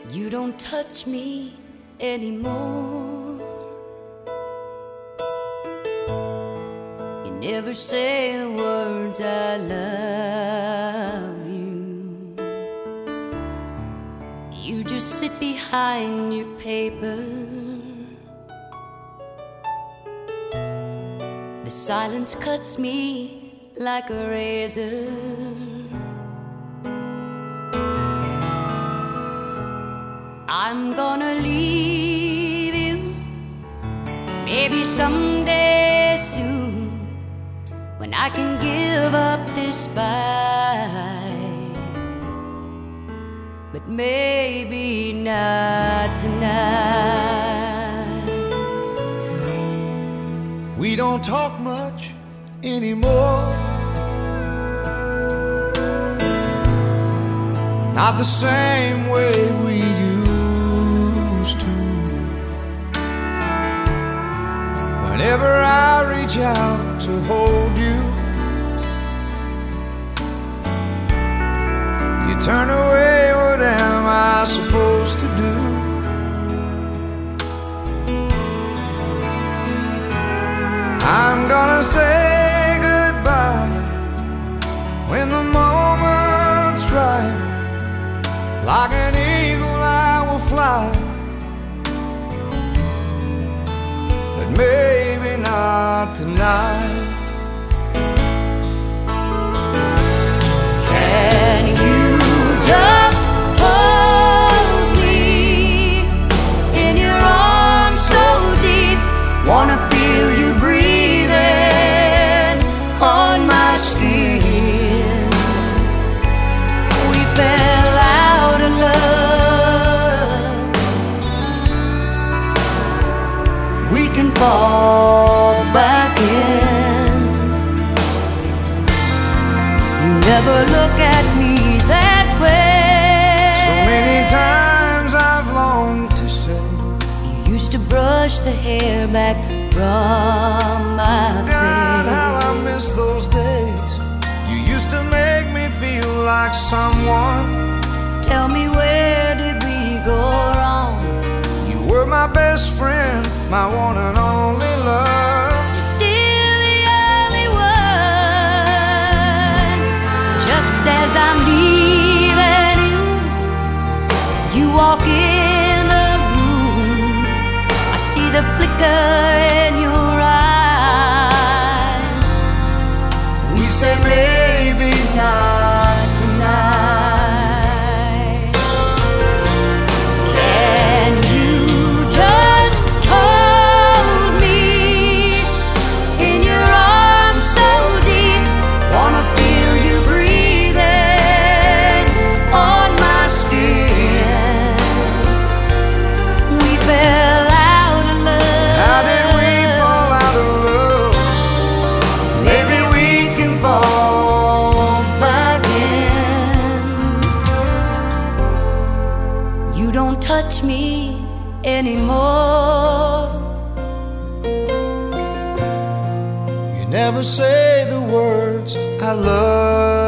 You don't touch me anymore. You never say the words I love you. You just sit behind your paper. The silence cuts me like a razor. I'm gonna leave you, maybe someday soon, when I can give up this fight. But maybe not tonight. We don't talk much anymore, not the same way we used to. Whenever I reach out to hold you, you turn away. What am I supposed to do? I'm gonna say goodbye when the moment's right. Like an eagle I will fly, but maybe not tonight. Can you just hold me in your arms so deep? Wanna feel you breathing on my skin. We fell out of love. We can fall back in. You never look at me that way. So many times I've longed to say, You used to brush the hair back from my God, face. how I miss those days. You used to make me feel like someone. Tell me, where did we go wrong? You were my best friend, my one and only love. You're still the only one. Just as I'm leaving you, you walk in the room. I see the flicker in your eyes. We say maybe not tonight. Can you just hold me in your arms so deep? Wanna feel you breathing on my skin. We fell out of love. How did we fall out of love? Maybe we can fall back in. You don't touch me anymore. You never say the words I love